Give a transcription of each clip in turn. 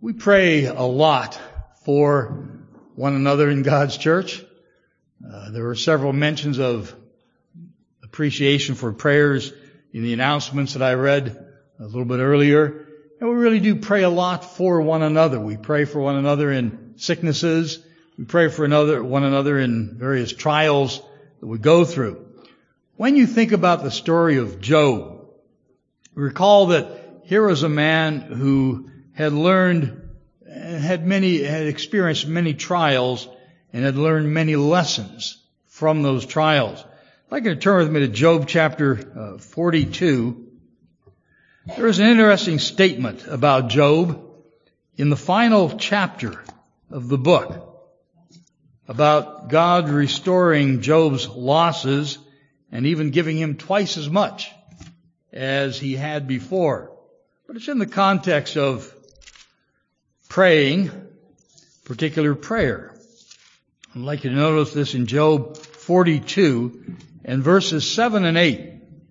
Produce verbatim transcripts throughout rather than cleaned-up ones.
We pray a lot for one another in God's church. Uh, there were several mentions of appreciation for prayers in the announcements that I read a little bit earlier. And we really do pray a lot for one another. We pray for one another in sicknesses. We pray for another, one another in various trials that we go through. When you think about the story of Job, recall that here was a man who had learned, had many, had experienced many trials and had learned many lessons from those trials. I'd like you to turn with me to Job chapter uh, forty-two. There is an interesting statement about Job in the final chapter of the book about God restoring Job's losses and even giving him twice as much as he had before. But it's in the context of praying, particular prayer. I'd like you to notice this in Job forty-two and verses seven and eight.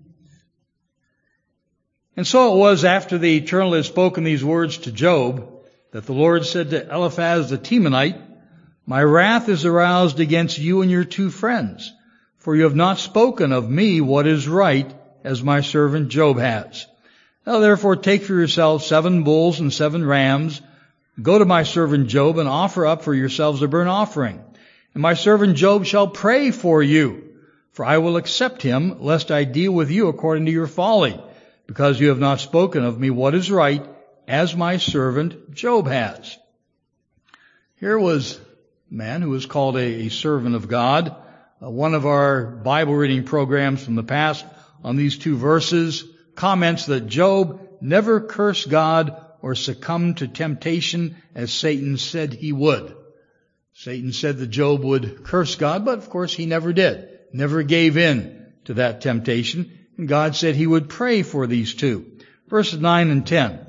And so it was after the Eternal had spoken these words to Job that the Lord said to Eliphaz the Temanite, "My wrath is aroused against you and your two friends, for you have not spoken of me what is right, as my servant Job has. Now therefore take for yourselves seven bulls and seven rams, go to my servant Job and offer up for yourselves a burnt offering. And my servant Job shall pray for you, for I will accept him, lest I deal with you according to your folly, because you have not spoken of me what is right, as my servant Job has." Here was a man who was called a, a servant of God. Uh, one of our Bible reading programs from the past on these two verses comments that Job never cursed God or succumbed to temptation as Satan said he would. Satan said that Job would curse God, but of course he never did. Never gave in to that temptation. And God said he would pray for these two. Verses nine and ten.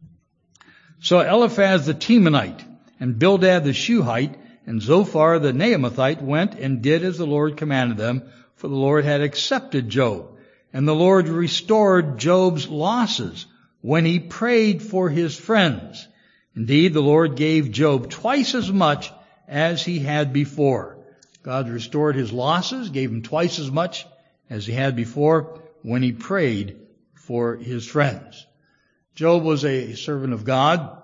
So Eliphaz the Temanite and Bildad the Shuhite and Zophar the Naamathite went and did as the Lord commanded them, for the Lord had accepted Job. And the Lord restored Job's losses when he prayed for his friends. Indeed, the Lord gave Job twice as much as he had before. God restored his losses, gave him twice as much as he had before when he prayed for his friends. Job was a servant of God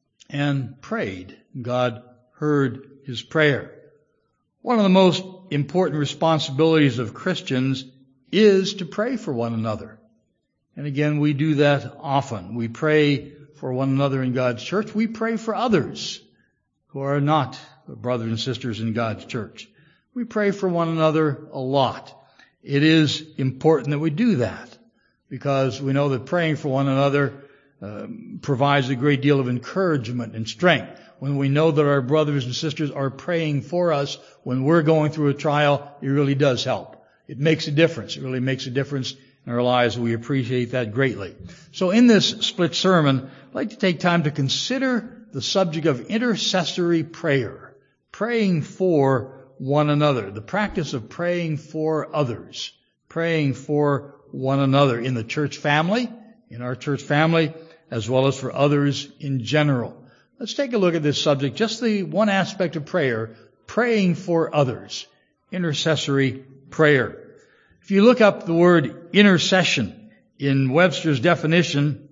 and prayed. God heard his prayer. One of the most important responsibilities of Christians is to pray for one another. And again, we do that often. We pray for one another in God's church. We pray for others who are not brothers and sisters in God's church. We pray for one another a lot. It is important that we do that because we know that praying for one another uh, provides a great deal of encouragement and strength. When we know that our brothers and sisters are praying for us when we're going through a trial, it really does help. It makes a difference. It really makes a difference in our lives. We appreciate that greatly. So in this split sermon, I'd like to take time to consider the subject of intercessory prayer, praying for one another, the practice of praying for others, praying for one another in the church family, in our church family, as well as for others in general. Let's take a look at this subject, just the one aspect of prayer, praying for others, intercessory prayer. If you look up the word intercession in Webster's definition,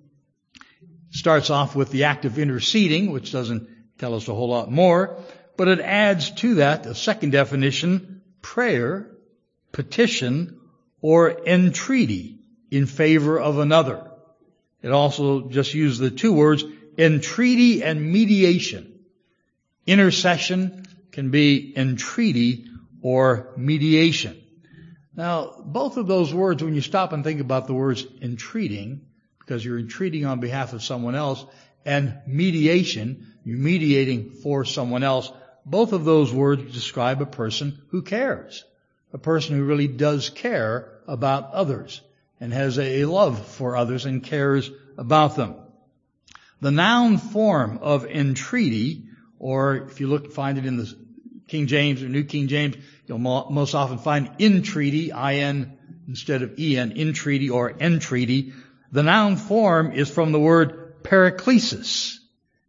it starts off with the act of interceding, which doesn't tell us a whole lot more, but it adds to that a second definition, prayer, petition, or entreaty in favor of another. It also just uses the two words, entreaty and mediation. Intercession can be entreaty or mediation. Now, both of those words, when you stop and think about the words entreating, because you're entreating on behalf of someone else, and mediation, you're mediating for someone else, both of those words describe a person who cares, a person who really does care about others and has a love for others and cares about them. The noun form of entreaty, or if you look, find it in the King James or New King James, you'll most often find entreaty, I N instead of E N, entreaty or entreaty. The noun form is from the word paraklesis.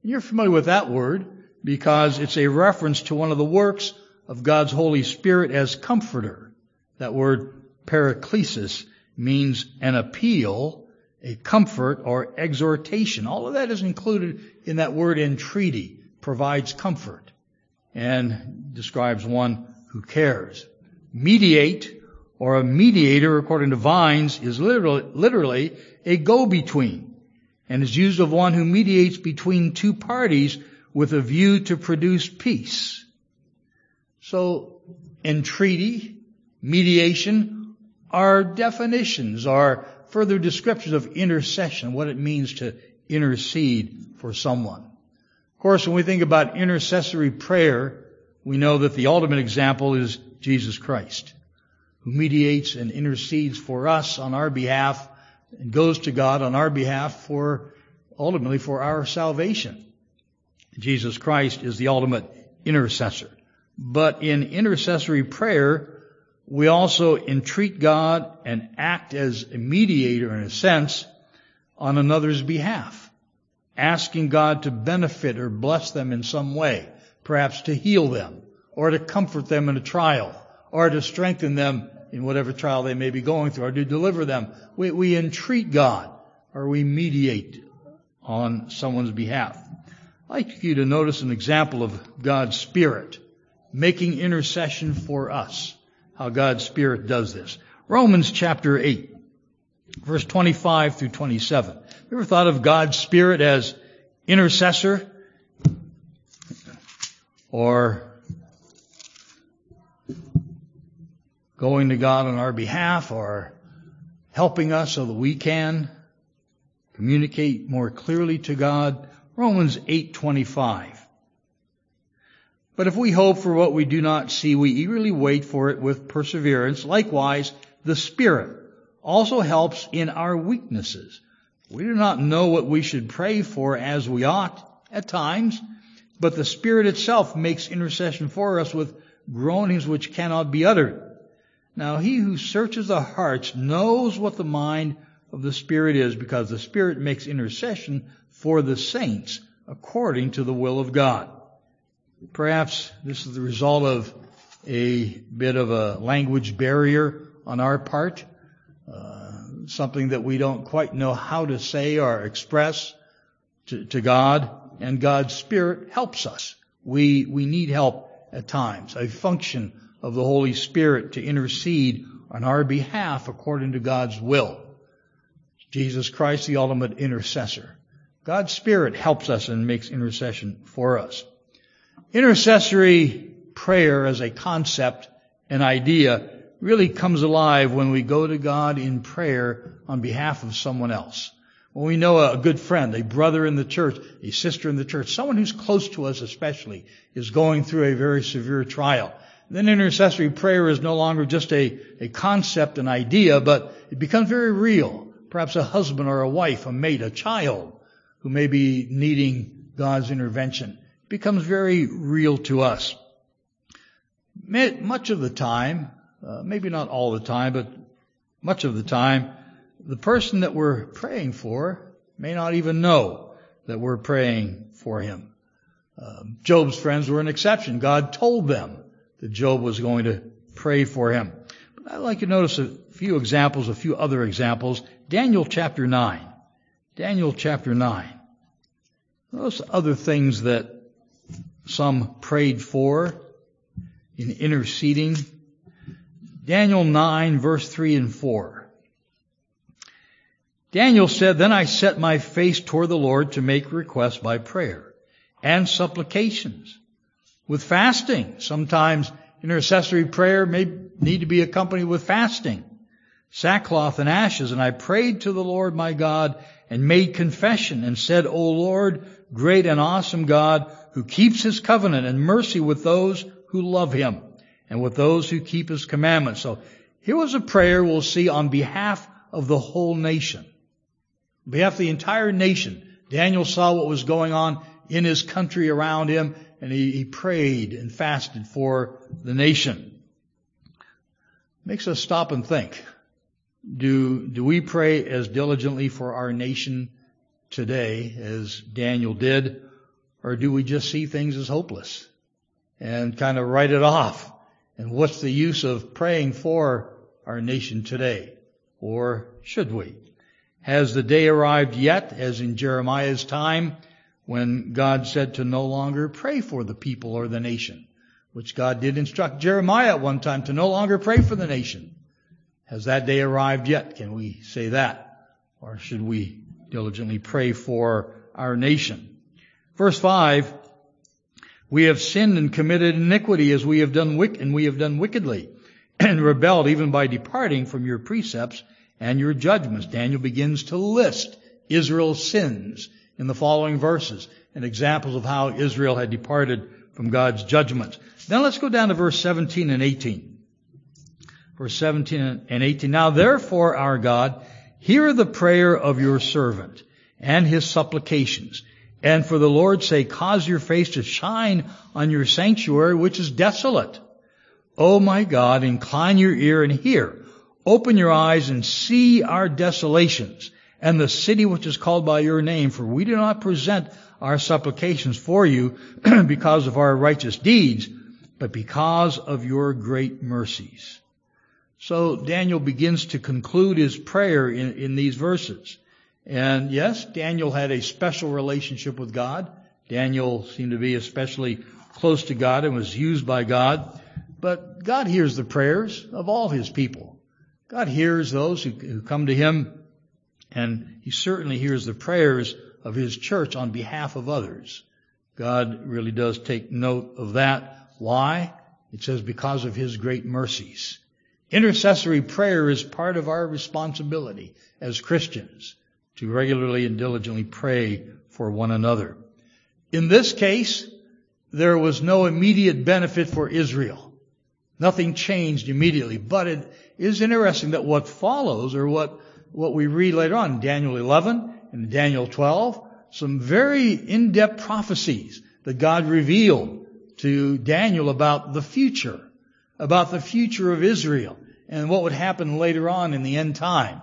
You're familiar with that word because it's a reference to one of the works of God's Holy Spirit as comforter. That word paraklesis means an appeal, a comfort, or exhortation. All of that is included in that word entreaty, provides comfort, and describes one who cares. Mediate, or a mediator, according to Vines, is literally, literally a go-between, and is used of one who mediates between two parties with a view to produce peace. So, entreaty, mediation, are definitions, are further descriptions of intercession, what it means to intercede for someone. Of course, when we think about intercessory prayer, we know that the ultimate example is Jesus Christ, who mediates and intercedes for us on our behalf and goes to God on our behalf for, ultimately, for our salvation. Jesus Christ is the ultimate intercessor. But in intercessory prayer, we also entreat God and act as a mediator, in a sense, on another's behalf, asking God to benefit or bless them in some way, perhaps to heal them, or to comfort them in a trial, or to strengthen them in whatever trial they may be going through, or to deliver them. We, we entreat God, or we mediate on someone's behalf. I'd like you to notice an example of God's Spirit making intercession for us, how God's Spirit does this. Romans chapter eight, verse twenty-five through twenty-seven. You ever thought of God's Spirit as intercessor? Or going to God on our behalf, or helping us so that we can communicate more clearly to God? Romans eight twenty-five. But if we hope for what we do not see, we eagerly wait for it with perseverance. Likewise, the Spirit also helps in our weaknesses. We do not know what we should pray for as we ought at times, but the Spirit itself makes intercession for us with groanings which cannot be uttered. Now he who searches the hearts knows what the mind of the Spirit is, because the Spirit makes intercession for the saints according to the will of God. Perhaps this is the result of a bit of a language barrier on our part, uh, something that we don't quite know how to say or express to, to God, and God's Spirit helps us. We, we need help at times, a function of the Holy Spirit to intercede on our behalf according to God's will. Jesus Christ, the ultimate intercessor. God's Spirit helps us and makes intercession for us. Intercessory prayer as a concept, an idea, really comes alive when we go to God in prayer on behalf of someone else. When we know a good friend, a brother in the church, a sister in the church, someone who's close to us especially, is going through a very severe trial. Then intercessory prayer is no longer just a, a concept, an idea, but it becomes very real. Perhaps a husband or a wife, a mate, a child who may be needing God's intervention. It becomes very real to us. Much of the time, uh, maybe not all the time, but much of the time, the person that we're praying for may not even know that we're praying for him. Uh, Job's friends were an exception. God told them that Job was going to pray for him. But I'd like you to notice a few examples, a few other examples. Daniel chapter nine. Daniel chapter nine. Those other things that some prayed for in interceding. Daniel nine, verse three and four. Daniel said, "Then I set my face toward the Lord to make requests by prayer and supplications with fasting." Sometimes intercessory prayer may need to be accompanied with fasting. "Sackcloth and ashes. And I prayed to the Lord my God and made confession and said, O Lord, great and awesome God, who keeps his covenant and mercy with those who love him and with those who keep his commandments." So here was a prayer we'll see on behalf of the whole nation. On behalf of the entire nation. Daniel saw what was going on in his country around him, and he, he prayed and fasted for the nation. Makes us stop and think. Do, do we pray as diligently for our nation today as Daniel did? or do we just see things as hopeless and kind of write it off? And what's the use of praying for our nation today? Or should we? Has the day arrived yet, as in Jeremiah's time, when God said to no longer pray for the people or the nation, which God did instruct Jeremiah at one time to no longer pray for the nation? Has that day arrived yet? Can we say that? Or should we diligently pray for our nation? Verse five, we have sinned and committed iniquity as we have done wick- and we have done wickedly and rebelled even by departing from your precepts and your judgments. Daniel begins to list Israel's sins in the following verses and examples of how Israel had departed from God's judgments. Then let's go down to verse seventeen and eighteen. Verse seventeen and eighteen. Now therefore, our God, hear the prayer of your servant and his supplications, and for the Lord's sake cause your face to shine on your sanctuary, which is desolate. O my God, incline your ear and hear. Open your eyes and see our desolations and the city which is called by your name, for we do not present our supplications for you because of our righteous deeds, but because of your great mercies. So Daniel begins to conclude his prayer in, in these verses. And yes, Daniel had a special relationship with God. Daniel seemed to be especially close to God and was used by God. But God hears the prayers of all his people. God hears those who, who come to him, and he certainly hears the prayers of his church on behalf of others. God really does take note of that. Why? It says because of his great mercies. Intercessory prayer is part of our responsibility as Christians to regularly and diligently pray for one another. In this case, there was no immediate benefit for Israel. Nothing changed immediately, but it is interesting that what follows, or what, what we read later on in Daniel eleven and Daniel twelve, some very in-depth prophecies that God revealed to Daniel about the future, about the future of Israel and what would happen later on in the end time.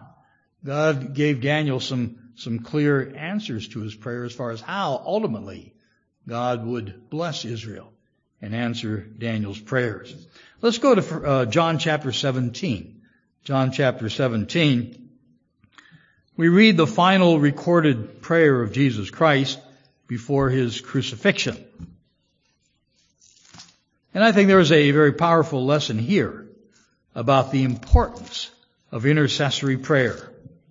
God gave Daniel some, some clear answers to his prayer as far as how ultimately God would bless Israel and answer Daniel's prayers. Let's go to uh, John chapter seventeen. John chapter seventeen. We read the final recorded prayer of Jesus Christ before his crucifixion. And I think there is a very powerful lesson here about the importance of intercessory prayer.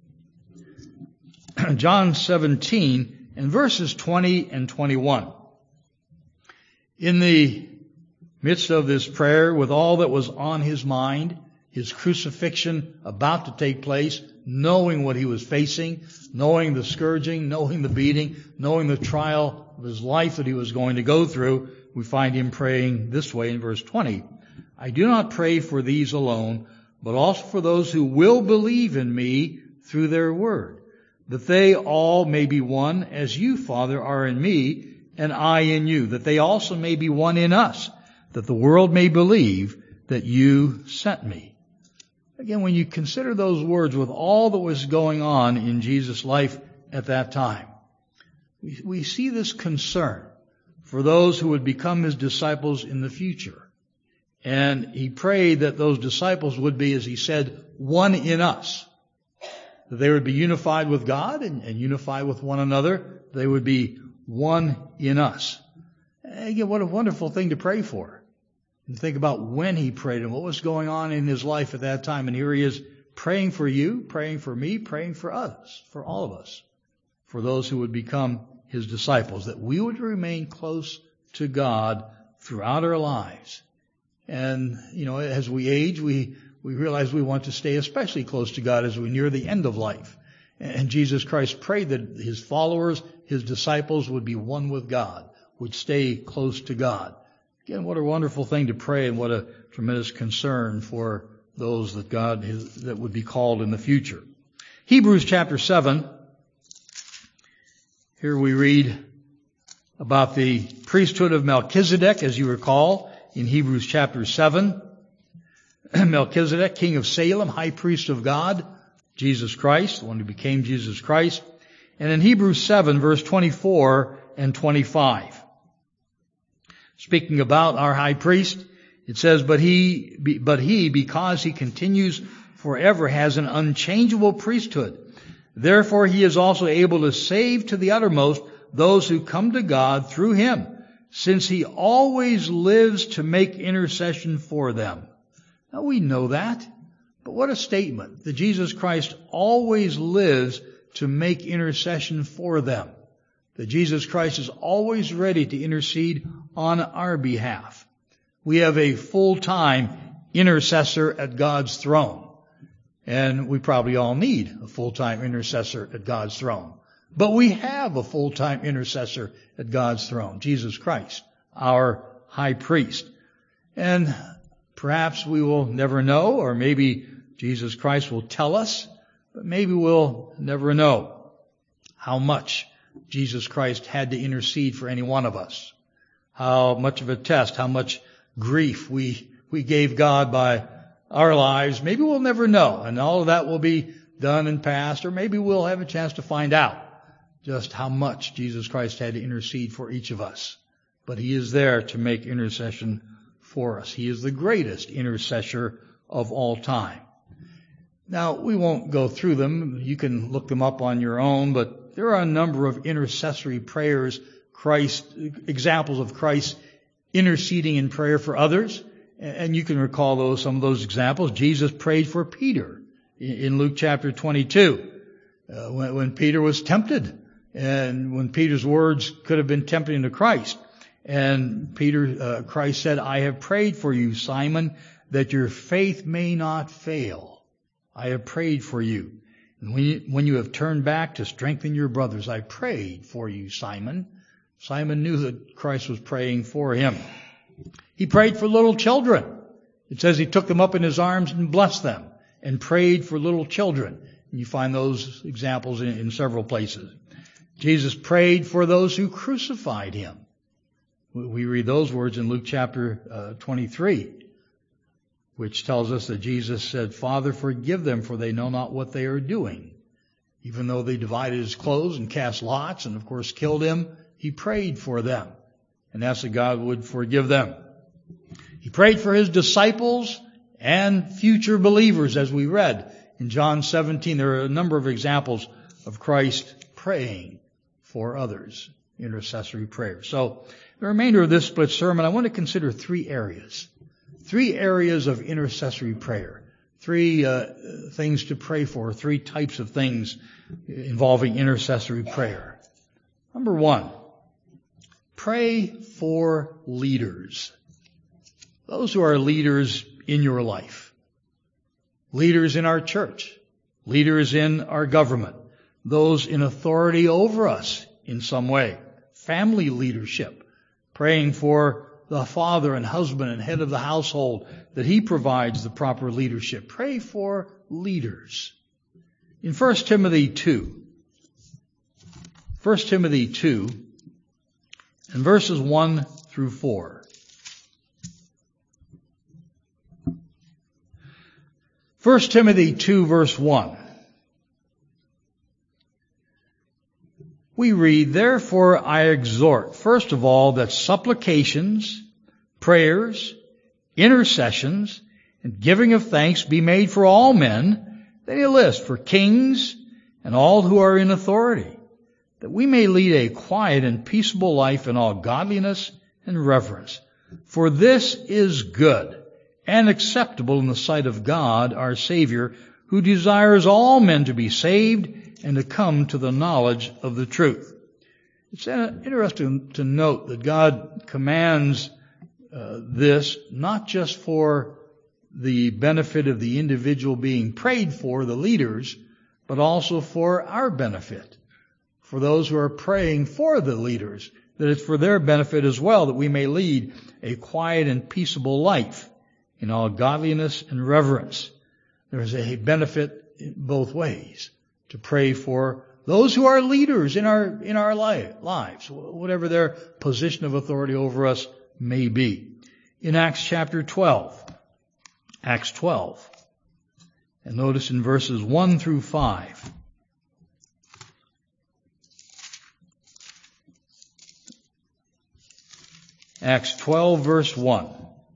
John seventeen and verses twenty and twenty-one. In the midst of this prayer, with all that was on his mind, his crucifixion about to take place, knowing what he was facing, knowing the scourging, knowing the beating, knowing the trial of his life that he was going to go through, we find him praying this way in verse twenty. I do not pray for these alone, but also for those who will believe in me through their word, that they all may be one, as you, Father, are in me, and I in you, that they also may be one in us, that the world may believe that you sent me. Again, when you consider those words with all that was going on in Jesus' life at that time, we, we see this concern for those who would become his disciples in the future. And he prayed that those disciples would be, as he said, one in us. That they would be unified with God and, and unified with one another. They would be one in us. And again, what a wonderful thing to pray for. And think about when he prayed and what was going on in his life at that time. And here he is praying for you, praying for me, praying for us, for all of us, for those who would become his disciples, that we would remain close to God throughout our lives. And, you know, as we age, we, we realize we want to stay especially close to God as we near the end of life. And Jesus Christ prayed that his followers, his disciples, would be one with God, would stay close to God. Again, what a wonderful thing to pray, and what a tremendous concern for those that God has, that would be called in the future. Hebrews chapter seven. Here we read about the priesthood of Melchizedek, as you recall, in Hebrews chapter seven. Melchizedek, king of Salem, high priest of God, Jesus Christ, the one who became Jesus Christ. And in Hebrews seven, verse twenty-four and twenty-five. Speaking about our high priest, it says, but he, but he, because he continues forever, has an unchangeable priesthood. Therefore he is also able to save to the uttermost those who come to God through him, since he always lives to make intercession for them. Now we know that, but what a statement, that Jesus Christ always lives to make intercession for them. That Jesus Christ is always ready to intercede on our behalf. We have a full-time intercessor at God's throne. And we probably all need a full-time intercessor at God's throne. But we have a full-time intercessor at God's throne, Jesus Christ, our high priest. And perhaps we will never know, or maybe Jesus Christ will tell us, but maybe we'll never know how much Jesus Christ had to intercede for any one of us. How much of a test, how much grief we, we gave God by our lives. Maybe we'll never know, and all of that will be done and past, or maybe we'll have a chance to find out just how much Jesus Christ had to intercede for each of us. But he is there to make intercession for us. He is the greatest intercessor of all time. Now, we won't go through them. You can look them up on your own, but there are a number of intercessory prayers, Christ, examples of Christ interceding in prayer for others. And you can recall those, some of those examples. Jesus prayed for Peter in Luke chapter twenty-two, uh, when, when Peter was tempted, and when Peter's words could have been tempting to Christ. And Peter, uh, Christ said, I have prayed for you, Simon, that your faith may not fail. I have prayed for you. And when you, when you have turned back to strengthen your brothers, I prayed for you, Simon. Simon knew that Christ was praying for him. He prayed for little children. It says he took them up in his arms and blessed them and prayed for little children. And you find those examples in, in several places. Jesus prayed for those who crucified him. We read those words in Luke chapter uh, twenty-three, which tells us that Jesus said, Father, forgive them, for they know not what they are doing. Even though they divided his clothes and cast lots and, of course, killed him, he prayed for them and asked that God would forgive them. He prayed for his disciples and future believers, as we read in John seventeen. There are a number of examples of Christ praying for others, intercessory prayer. So the remainder of this split sermon, I want to consider three areas. Three areas of intercessory prayer. Three uh, things to pray for. Three types of things involving intercessory prayer. Number one, pray for leaders. Those who are leaders in your life. Leaders in our church. Leaders in our government. Those in authority over us in some way. Family leadership. Praying for the father and husband and head of the household, that he provides the proper leadership. Pray for leaders. In First Timothy two, First Timothy two, and verses one through four. First Timothy two, verse one. We read, therefore I exhort, first of all, that supplications, prayers, intercessions, and giving of thanks be made for all men, then he lists for kings and all who are in authority, that we may lead a quiet and peaceable life in all godliness and reverence. For this is good and acceptable in the sight of God, our Savior, who desires all men to be saved and to come to the knowledge of the truth. It's interesting to note that God commands uh, this not just for the benefit of the individual being prayed for, the leaders, but also for our benefit, for those who are praying for the leaders, that it's for their benefit as well, that we may lead a quiet and peaceable life in all godliness and reverence. There is a benefit in both ways. To pray for those who are leaders in our in our lives, whatever their position of authority over us may be. In Acts chapter twelve, Acts twelve, and notice in verses one through five. Acts twelve, verse one.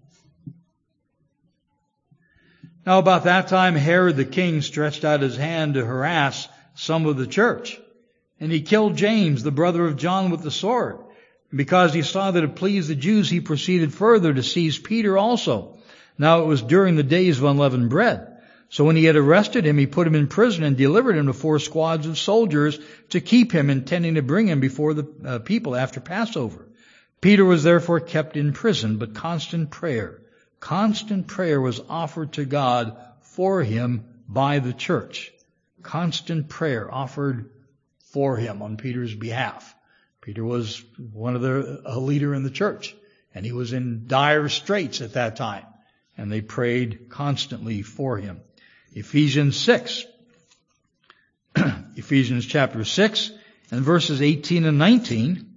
Now about that time Herod the king stretched out his hand to harass some of the church, and he killed James, the brother of John, with the sword. And because he saw that it pleased the Jews, he proceeded further to seize Peter also. Now it was during the days of unleavened bread. So when he had arrested him, he put him in prison and delivered him to four squads of soldiers to keep him, intending to bring him before the uh, people after Passover. Peter was therefore kept in prison, but constant prayer, constant prayer was offered to God for him by the church. Constant prayer offered for him on Peter's behalf. Peter was one of the, a leader in the church, and he was in dire straits at that time, and they prayed constantly for him. Ephesians six, Ephesians chapter six and verses eighteen and nineteen.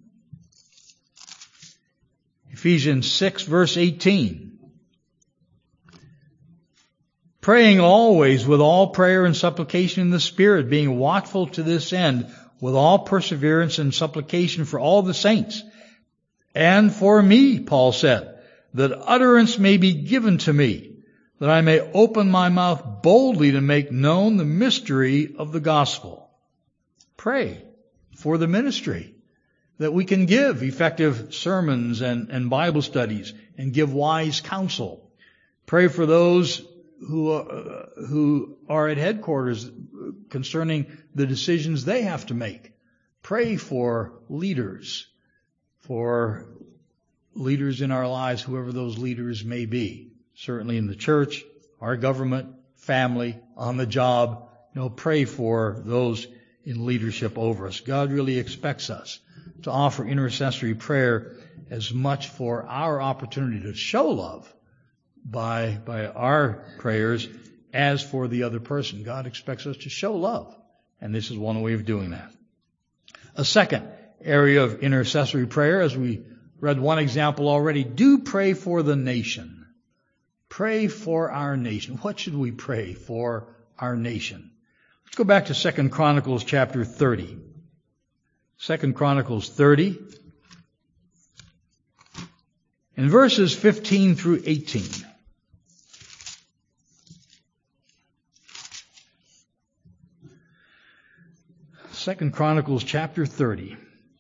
Ephesians six verse eighteen. Praying always with all prayer and supplication in the Spirit, being watchful to this end with all perseverance and supplication for all the saints. And for me, Paul said, that utterance may be given to me, that I may open my mouth boldly to make known the mystery of the gospel. Pray for the ministry, that we can give effective sermons and, and Bible studies and give wise counsel. Pray for those who are, who are at headquarters concerning the decisions they have to make. Pray for leaders, for leaders in our lives, whoever those leaders may be. Certainly in the church, our government, family, on the job. You know, pray for those in leadership over us. God really expects us to offer intercessory prayer as much for our opportunity to show love by, by our prayers as for the other person. God expects us to show love, and this is one way of doing that. A second area of intercessory prayer, as we read one example already, do pray for the nation. Pray for our nation. What should we pray for our nation? Let's go back to Second Chronicles chapter thirty. Second Chronicles thirty. In verses fifteen through eighteen. Second Chronicles chapter thirty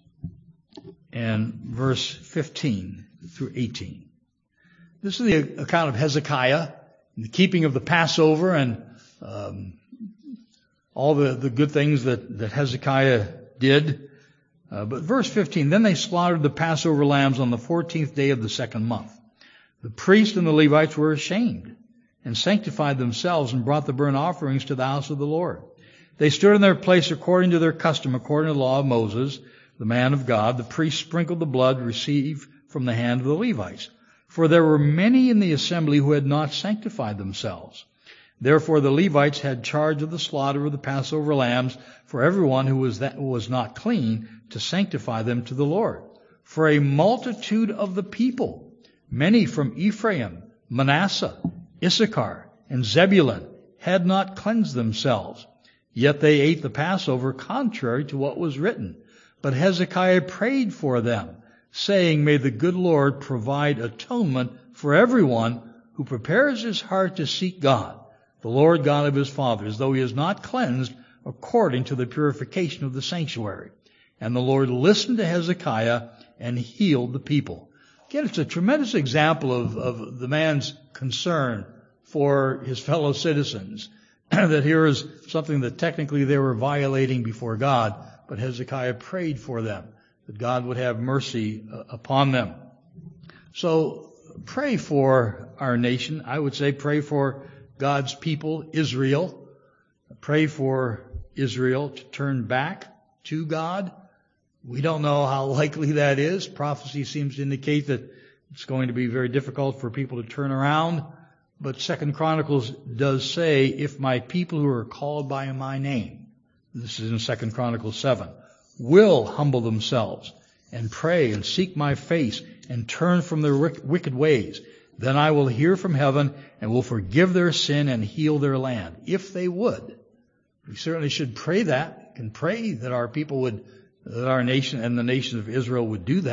and verse fifteen through eighteen. This is the account of Hezekiah and the keeping of the Passover and um, all the, the good things that, that Hezekiah did. Uh, but verse fifteen, then they slaughtered the Passover lambs on the fourteenth day of the second month. The priests and the Levites were ashamed and sanctified themselves and brought the burnt offerings to the house of the Lord. They stood in their place according to their custom, according to the law of Moses, the man of God. The priests sprinkled the blood received from the hand of the Levites. For there were many in the assembly who had not sanctified themselves. Therefore the Levites had charge of the slaughter of the Passover lambs for everyone who was that was not clean, to sanctify them to the Lord. For a multitude of the people, many from Ephraim, Manasseh, Issachar, and Zebulun, had not cleansed themselves. Yet they ate the Passover contrary to what was written. But Hezekiah prayed for them, saying, may the good Lord provide atonement for everyone who prepares his heart to seek God, the Lord God of his fathers, though he is not cleansed according to the purification of the sanctuary. And the Lord listened to Hezekiah and healed the people. Again, it's a tremendous example of, of the man's concern for his fellow citizens. That here is something that technically they were violating before God, but Hezekiah prayed for them, that God would have mercy upon them. So pray for our nation. I would say pray for God's people, Israel. Pray for Israel to turn back to God. We don't know how likely that is. Prophecy seems to indicate that it's going to be very difficult for people to turn around. But Second Chronicles does say, if my people who are called by my name, this is in Second Chronicles seven, will humble themselves and pray and seek my face and turn from their wicked ways, then I will hear from heaven and will forgive their sin and heal their land. If they would. We certainly should pray that, and pray that our people would, that our nation and the nation of Israel would do that.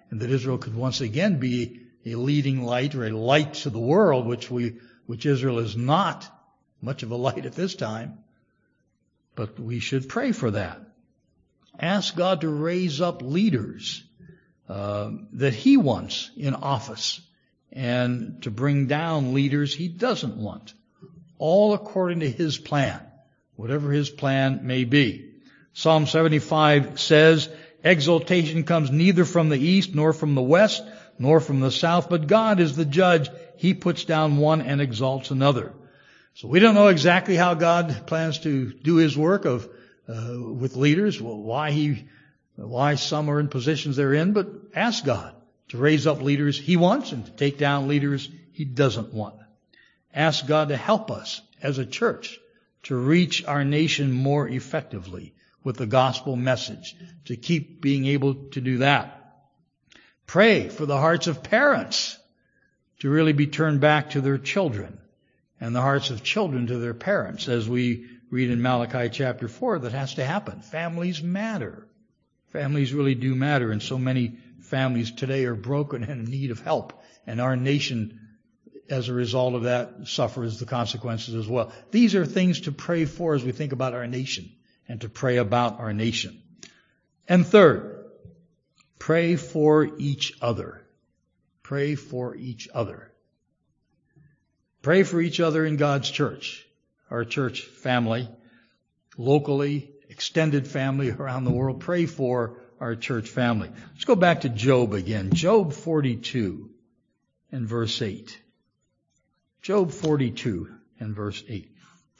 and that Israel could once again be a leading light or a light to the world, which we, which Israel is not much of a light at this time. But we should pray for that. Ask God to raise up leaders uh, that He wants in office, and to bring down leaders He doesn't want, all according to His plan, whatever His plan may be. Psalm seventy-five says, exaltation comes neither from the east, nor from the west, nor from the south, but God is the judge. He puts down one and exalts another. So we don't know exactly how God plans to do His work of uh, with leaders, well, why He, why some are in positions they're in, but ask God to raise up leaders He wants and to take down leaders He doesn't want. Ask God to help us as a church to reach our nation more effectively with the gospel message, to keep being able to do that. Pray for the hearts of parents to really be turned back to their children, and the hearts of children to their parents, as we read in Malachi chapter four. That has to happen. Families matter. Families really do matter, and so many families today are broken and in need of help, and our nation, as a result of that, suffers the consequences as well. These are things to pray for as we think about our nation, and to pray about our nation. And third, pray for each other. Pray for each other. Pray for each other in God's church, our church family, locally, extended family around the world. Pray for our church family. Let's go back to Job again. Job forty-two and verse eight. Job forty-two and verse eight.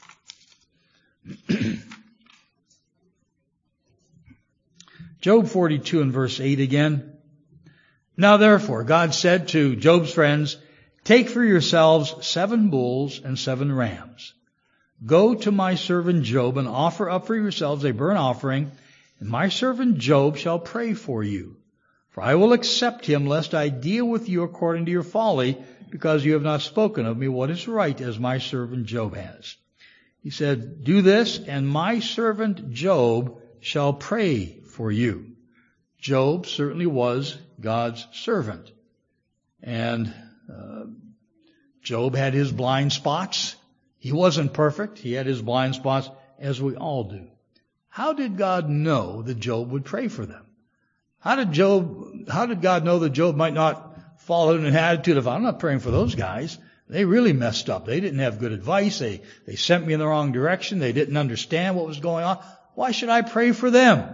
Job forty-two and verse eight again. Now therefore, God said to Job's friends, take for yourselves seven bulls and seven rams. Go to my servant Job and offer up for yourselves a burnt offering, and my servant Job shall pray for you. For I will accept him, lest I deal with you according to your folly, because you have not spoken of me what is right, as my servant Job has. He said, do this, and my servant Job shall pray for you. Job certainly was God's servant. And uh, Job had his blind spots. He wasn't perfect. He had his blind spots, as we all do. How did God know that Job would pray for them? How did Job, how did God know that Job might not fall in an attitude of, I'm not praying for those guys. They really messed up. They didn't have good advice. They, they sent me in the wrong direction. They didn't understand what was going on. Why should I pray for them?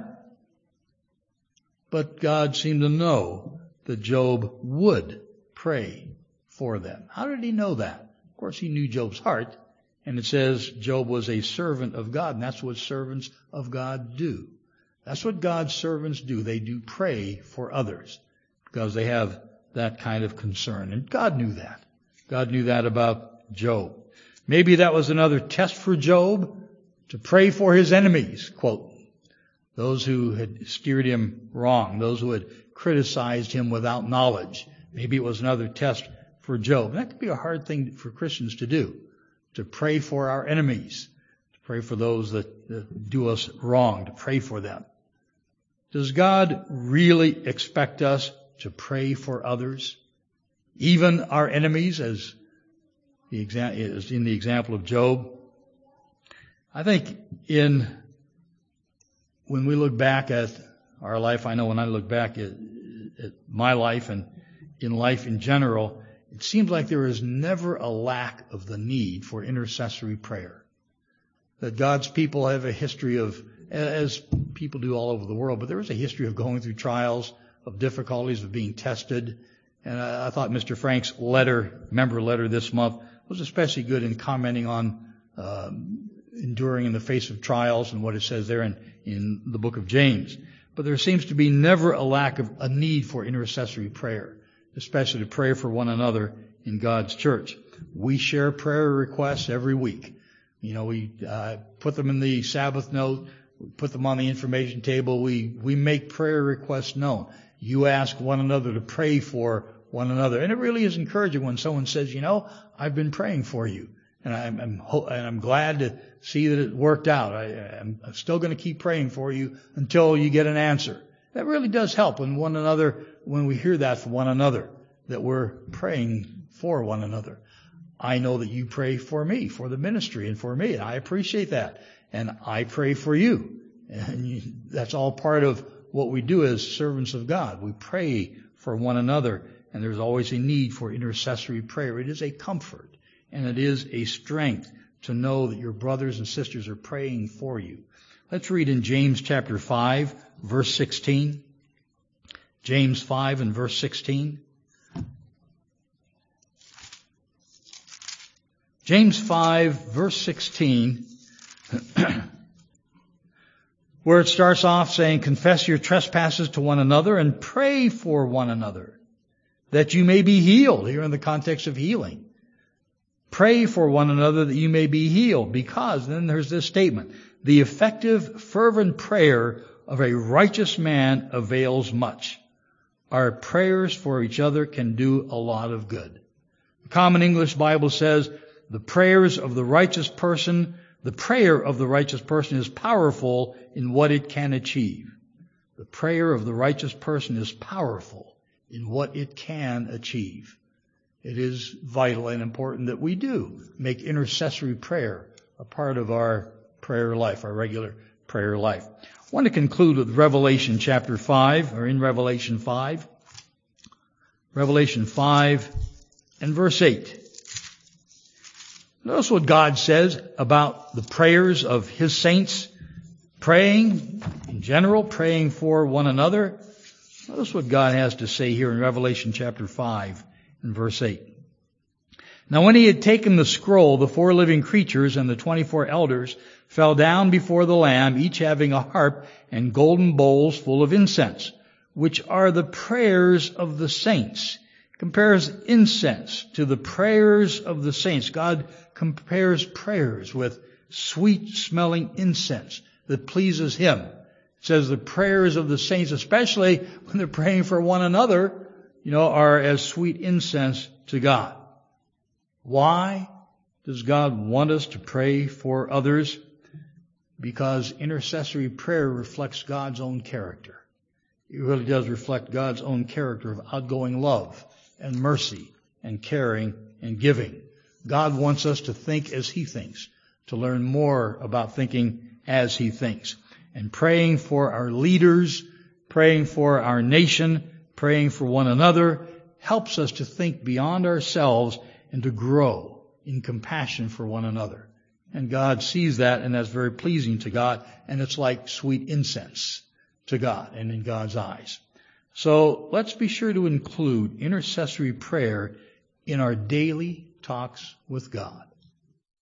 But God seemed to know that Job would pray for them. How did He know that? Of course, He knew Job's heart. And it says Job was a servant of God. And that's what servants of God do. That's what God's servants do. They do pray for others because they have that kind of concern. And God knew that. God knew that about Job. Maybe that was another test for Job to pray for his enemies, quote, those who had steered him wrong, those who had criticized him without knowledge. Maybe it was another test for Job. And that could be a hard thing for Christians to do, to pray for our enemies, to pray for those that, that do us wrong, to pray for them. Does God really expect us to pray for others, even our enemies, as the exa- as in the example of Job? I think in when we look back at our life, I know when I look back at, at my life and in life in general, it seems like there is never a lack of the need for intercessory prayer. That God's people have a history of, as people do all over the world, but there is a history of going through trials, of difficulties, of being tested. And I, I thought Mister Frank's letter, member letter this month, was especially good in commenting on um, enduring in the face of trials and what it says there in, in the book of James. But there seems to be never a lack of a need for intercessory prayer, especially to pray for one another in God's church. We share prayer requests every week. You know, we uh, put them in the Sabbath note, we put them on the information table. We we make prayer requests known. You ask one another to pray for one another, and it really is encouraging when someone says, "You know, I've been praying for you, and I'm, I'm and I'm glad to see that it worked out. I, I'm still going to keep praying for you until you get an answer." That really does help when one another, when we hear that from one another, that we're praying for one another. I know that you pray for me, for the ministry and for me, and I appreciate that. And I pray for you. And you, that's all part of what we do as servants of God. We pray for one another, and there's always a need for intercessory prayer. It is a comfort, and it is a strength to know that your brothers and sisters are praying for you. Let's read in James chapter five, verse sixteen. James five and verse sixteen. James five, verse sixteen, where it starts off saying, confess your trespasses to one another and pray for one another, that you may be healed. Here in the context of healing. Pray for one another that you may be healed, because then there's this statement, the effective, fervent prayer of a righteous man avails much. Our prayers for each other can do a lot of good. The Common English Bible says, the prayers of the righteous person, the prayer of the righteous person is powerful in what it can achieve. The prayer of the righteous person is powerful in what it can achieve. It is vital and important that we do make intercessory prayer a part of our prayer life, our regular prayer life. I want to conclude with Revelation chapter five, or in Revelation five. Revelation five and verse eight. Notice what God says about the prayers of His saints, praying in general, praying for one another. Notice what God has to say here in Revelation chapter five and verse eight. Now when He had taken the scroll, the four living creatures and the twenty-four elders fell down before the Lamb, each having a harp and golden bowls full of incense, which are the prayers of the saints. Compares incense to the prayers of the saints. God compares prayers with sweet smelling incense that pleases Him. It says the prayers of the saints, especially when they're praying for one another, you know, are as sweet incense to God. Why does God want us to pray for others? Because intercessory prayer reflects God's own character. It really does reflect God's own character of outgoing love and mercy and caring and giving. God wants us to think as He thinks, to learn more about thinking as He thinks. And praying for our leaders, praying for our nation, praying for one another helps us to think beyond ourselves and to grow in compassion for one another. And God sees that, and that's very pleasing to God, and it's like sweet incense to God and in God's eyes. So let's be sure to include intercessory prayer in our daily talks with God.